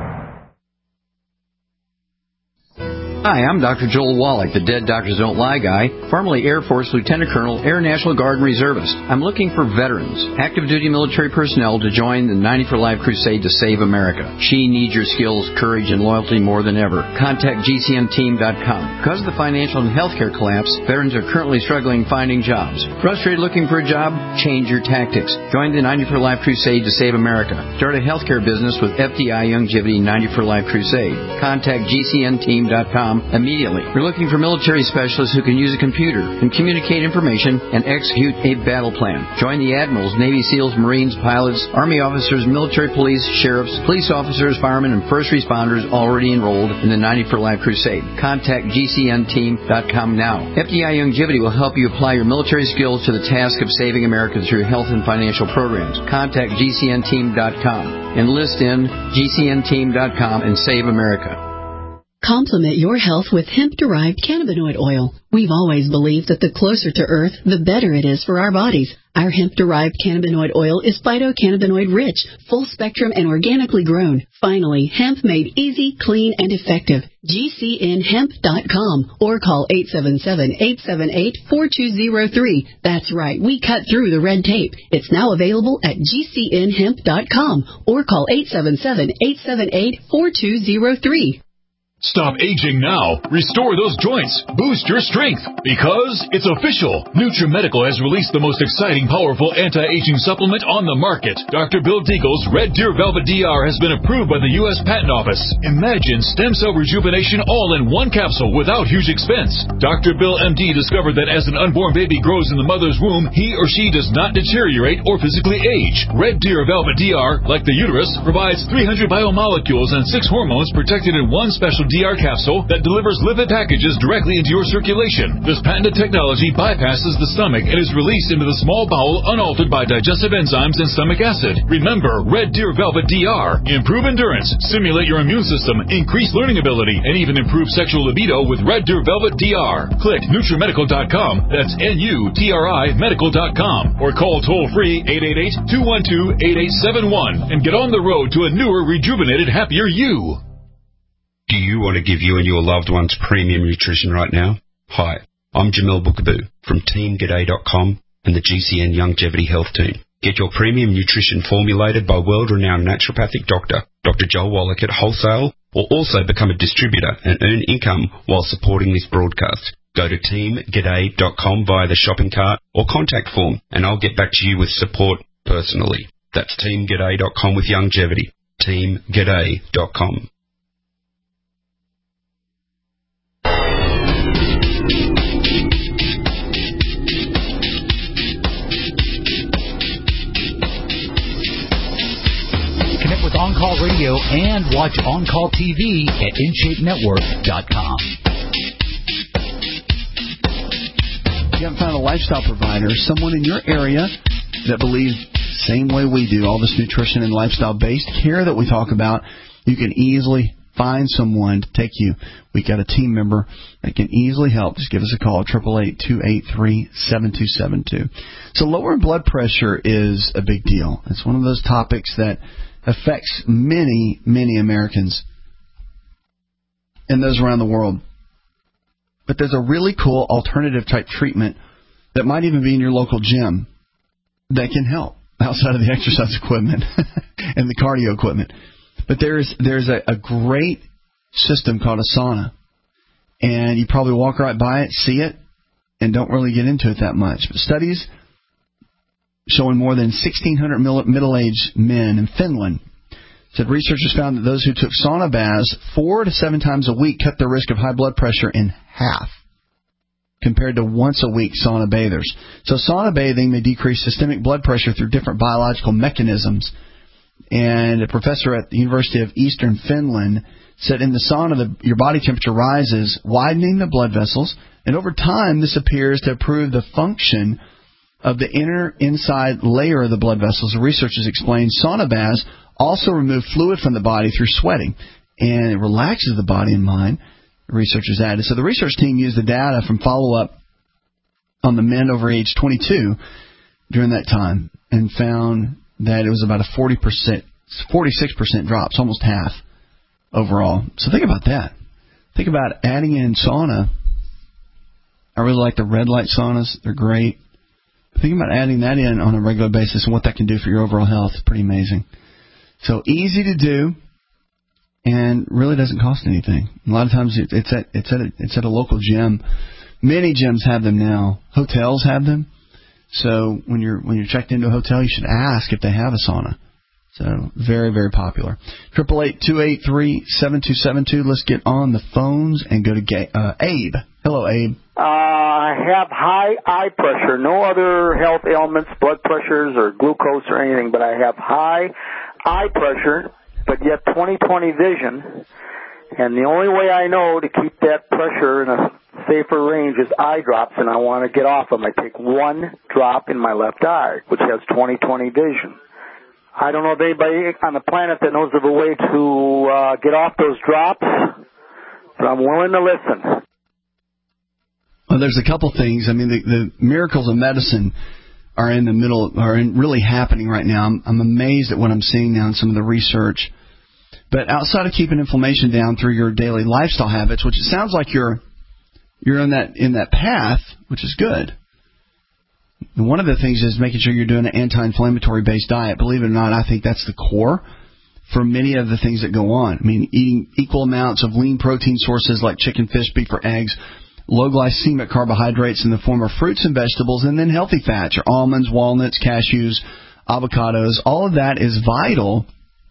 Hi, I'm Doctor Joel Wallach, the Dead Doctors Don't Lie guy, formerly Air Force Lieutenant Colonel, Air National Guard and Reservist. I'm looking for veterans, active duty military personnel to join the ninety for Life crusade to save America. She needs your skills, courage, and loyalty more than ever. Contact G C N team dot com. Because of the financial and healthcare collapse, veterans are currently struggling finding jobs. Frustrated looking for a job? Change your tactics. Join the ninety for Life crusade to save America. Start a healthcare business with F D I Youngevity ninety for Life crusade. Contact G C N team dot com immediately. We're looking for military specialists who can use a computer and communicate information and execute a battle plan. Join the admirals, Navy SEALs, Marines, pilots, Army officers, military police, sheriffs, police officers, firemen, and first responders already enrolled in the ninety for Life crusade. Contact G C N team dot com now. F D I Youngevity will help you apply your military skills to the task of saving America through health and financial programs. Contact G C N team dot com. Enlist in G C N team dot com and save America. Complement your health with hemp-derived cannabinoid oil. We've always believed that the closer to Earth, the better it is for our bodies. Our hemp-derived cannabinoid oil is phytocannabinoid-rich, full-spectrum, and organically grown. Finally, hemp made easy, clean, and effective. G C N hemp dot com or call eight seven seven, eight seven eight, four two zero three. That's right, we cut through the red tape. It's now available at G C N hemp dot com or call eight seven seven, eight seven eight, four two zero three. Stop aging now. Restore those joints. Boost your strength. Because it's official. NutriMedical has released the most exciting, powerful anti-aging supplement on the market. Doctor Bill Deagle's Red Deer Velvet D R has been approved by the U S Patent Office. Imagine stem cell rejuvenation all in one capsule without huge expense. Doctor Bill M D discovered that as an unborn baby grows in the mother's womb, he or she does not deteriorate or physically age. Red Deer Velvet D R, like the uterus, provides three hundred biomolecules and six hormones protected in one special D R capsule that delivers lipid packages directly into your circulation. This patented technology bypasses the stomach and is released into the small bowel unaltered by digestive enzymes and stomach acid. Remember Red Deer Velvet D R. Improve endurance, stimulate your immune system, increase learning ability, and even improve sexual libido with Red Deer Velvet D R. Click NutriMedical dot com. That's N U T R I medical dot com. Or call toll-free eight eight eight, two one two, eight eight seven one and get on the road to a newer, rejuvenated, happier you. Do you want to give you and your loved ones premium nutrition right now? Hi, I'm Jamel Bookaboo from Team G'day dot com and the G C N Longevity Health Team. Get your premium nutrition formulated by world-renowned naturopathic doctor, Doctor Joel Wallach at wholesale, or also become a distributor and earn income while supporting this broadcast. Go to Team G'day dot com via the shopping cart or contact form, and I'll get back to you with support personally. That's Team G'day dot com with longevity. Team G'day dot com. Connect with On Call Radio and watch On Call T V at in shape network dot com. If you haven't found a lifestyle provider, someone in your area that believes the same way we do, all this nutrition and lifestyle-based care that we talk about, you can easily find someone to take you. We got a team member that can easily help. Just give us a call, eight eight eight, two eight three, seven two seven two. So lowering blood pressure is a big deal. It's one of those topics that affects many, many Americans and those around the world. But there's a really cool alternative type treatment that might even be in your local gym that can help outside of the exercise equipment and the cardio equipment. But there's there's a, a great system called a sauna, and you probably walk right by it, see it, and don't really get into it that much. But studies showing more than sixteen hundred middle-aged men in Finland said researchers found that those who took sauna baths four to seven times a week cut their risk of high blood pressure in half compared to once-a-week sauna bathers. So sauna bathing may decrease systemic blood pressure through different biological mechanisms. And a professor at the University of Eastern Finland said in the sauna, the, your body temperature rises, widening the blood vessels, and over time this appears to improve the function of the inner inside layer of the blood vessels. The researchers explained sauna baths also remove fluid from the body through sweating, and it relaxes the body and mind, the researchers added. So the research team used the data from follow-up on the men over age twenty-two during that time and found that it was about a forty percent, forty-six percent drop, it's almost half overall. So think about that. Think about adding in sauna. I really like the red light saunas. They're great. Think about adding that in on a regular basis and what that can do for your overall health. It's pretty amazing. So easy to do, and really doesn't cost anything. A lot of times it's at it's at a, it's at a local gym. Many gyms have them now. Hotels have them. So when you're when you're checked into a hotel, you should ask if they have a sauna. So very, very popular. Triple eight two eight three seven two seven two. Let's get on the phones and go to Ga- uh, Abe. Hello, Abe. Uh, I have high eye pressure. No other health ailments, blood pressures, or glucose or anything, but I have high eye pressure, but yet twenty twenty vision. And the only way I know to keep that pressure in a safer range is eye drops, and I want to get off them. I take one drop in my left eye, which has twenty twenty vision. I don't know if anybody on the planet that knows of a way to uh, get off those drops, but I'm willing to listen. Well, there's a couple things. I mean, the, the miracles of medicine are in the middle, are in really happening right now. I'm, I'm amazed at what I'm seeing now in some of the research. But outside of keeping inflammation down through your daily lifestyle habits, which it sounds like you're you're in that in that path, which is good. And one of the things is making sure you're doing an anti-inflammatory based diet. Believe it or not, I think that's the core for many of the things that go on. I mean, eating equal amounts of lean protein sources like chicken, fish, beef, or eggs, low glycemic carbohydrates in the form of fruits and vegetables, and then healthy fats, your almonds, walnuts, cashews, avocados. All of that is vital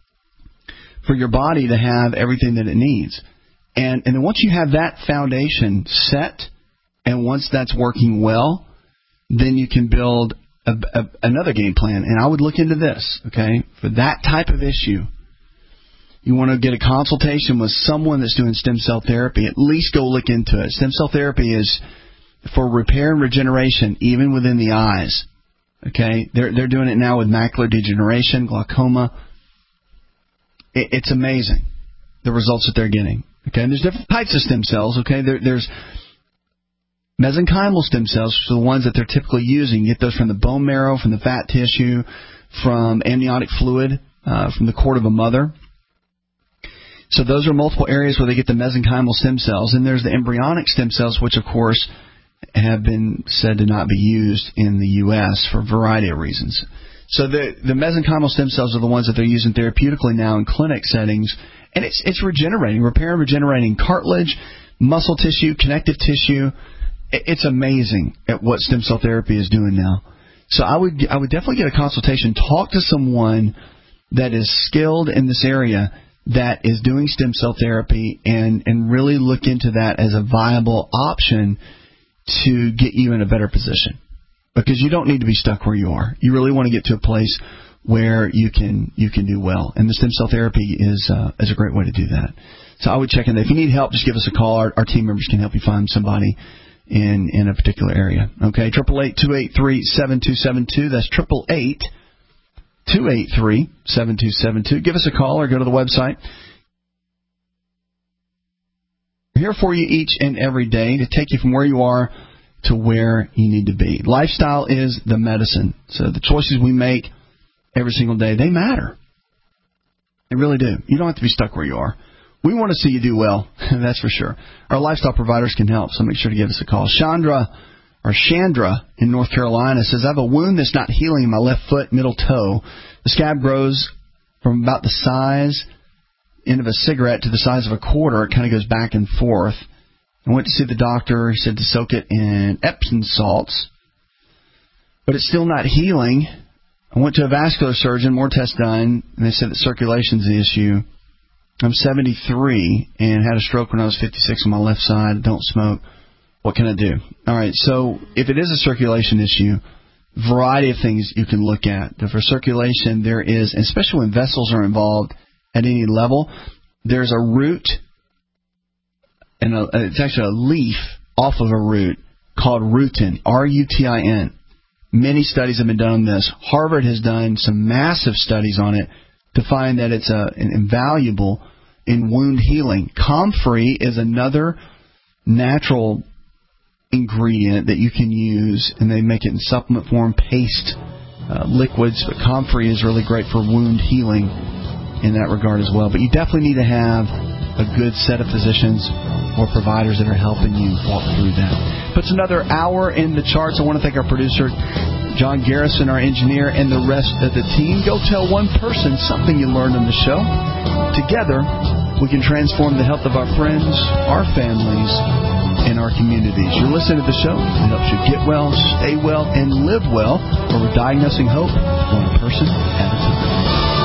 for your body to have everything that it needs. And and then once you have that foundation set, and once that's working well, then you can build a, a, another game plan. And I would look into this, okay, for that type of issue. you want to get a consultation with someone that's doing stem cell therapy, at least go look into it. Stem cell therapy is for repair and regeneration, even within the eyes. Okay, they're they're doing it now with macular degeneration, glaucoma. It, it's amazing the results that they're getting. Okay, and there's different types of stem cells. Okay, there, there's mesenchymal stem cells, which are the ones that they're typically using. You get those from the bone marrow, from the fat tissue, from amniotic fluid, uh, from the cord of a mother. So those are multiple areas where they get the mesenchymal stem cells. And there's the embryonic stem cells, which, of course, have been said to not be used in the U S for a variety of reasons. So the the mesenchymal stem cells are the ones that they're using therapeutically now in clinic settings, and it's it's regenerating, repair and regenerating cartilage, muscle tissue, connective tissue. It's amazing at what stem cell therapy is doing now. So I would I would definitely get a consultation. Talk to someone that is skilled in this area that is doing stem cell therapy, and and really look into that as a viable option to get you in a better position, because you don't need to be stuck where you are. You really want to get to a place where you can you can do well, and the stem cell therapy is uh, is a great way to do that. So I would check in there. If you need help, just give us a call. Our, our team members can help you find somebody in in a particular area. Okay, triple eight two eight three seven two seven two. That's triple eight two eight three seven two seven two. Give us a call or go to the website. We're here for you each and every day to take you from where you are to where you need to be. Lifestyle is the medicine. So the choices we make every single day, they matter. They really do. You don't have to be stuck where you are. We want to see you do well, that's for sure. Our lifestyle providers can help, so make sure to give us a call. Chandra, or Chandra in North Carolina says, I have a wound that's not healing in my left foot, middle toe. The scab grows from about the size end of a cigarette to the size of a quarter. It kind of goes back and forth. I went to see the doctor. He said to soak it in Epsom salts, but it's still not healing. I went to a vascular surgeon, more tests done, and they said that circulation's the issue. I'm seventy-three and had a stroke when I was fifty-six on my left side. I don't smoke. What can I do? All right, so if it is a circulation issue, variety of things you can look at. For circulation, there is, especially when vessels are involved at any level, there's a root, and a, it's actually a leaf off of a root called rutin, R U T I N. Many studies have been done on this. Harvard has done some massive studies on it to find that it's a, an invaluable in wound healing. Comfrey is another natural ingredient that you can use, and they make it in supplement form, paste, uh, liquids, but Comfrey is really great for wound healing in that regard as well. But you definitely need to have a good set of physicians or providers that are helping you walk through that. Puts another hour in the charts. I want to thank our producer, John Garrison, our engineer, and the rest of the team. Go tell one person something you learned on the show. Together, we can transform the health of our friends, our families, and our communities. You're listening to the show. It helps you get well, stay well, and live well, where we're diagnosing hope one person at a time.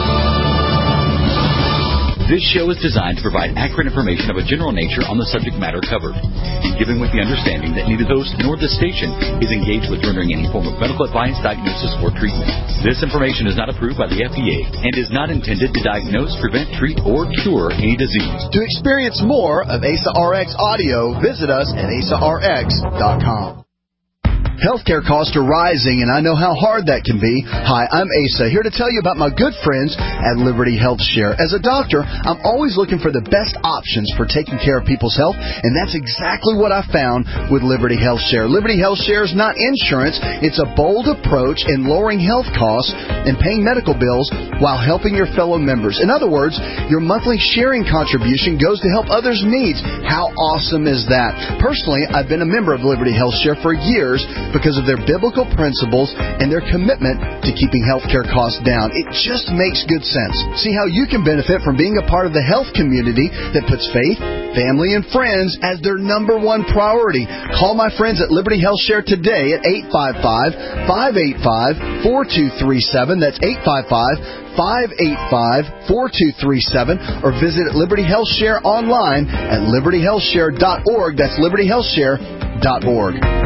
This show is designed to provide accurate information of a general nature on the subject matter covered, and given with the understanding that neither the host nor the station is engaged with rendering any form of medical advice, diagnosis, or treatment. This information is not approved by the F D A and is not intended to diagnose, prevent, treat, or cure any disease. To experience more of A S A R X audio, visit us at A S A R X dot com. Healthcare costs are rising, and I know how hard that can be. Hi, I'm Asa, here to tell you about my good friends at Liberty Health Share. As a doctor, I'm always looking for the best options for taking care of people's health, and that's exactly what I found with Liberty Health Share. Liberty Health Share is not insurance. It's a bold approach in lowering health costs and paying medical bills while helping your fellow members. In other words, your monthly sharing contribution goes to help others' needs. How awesome is that? Personally, I've been a member of Liberty Health Share for years, because of their biblical principles and their commitment to keeping healthcare costs down. It just makes good sense. See how you can benefit from being a part of the health community that puts faith, family, and friends as their number one priority. Call my friends at Liberty Health Share today at eight five five, five eight five, four two three seven. That's eight five five, five eight five, four two three seven, or visit Liberty Health Share online at liberty health share dot org. That's liberty health share dot org.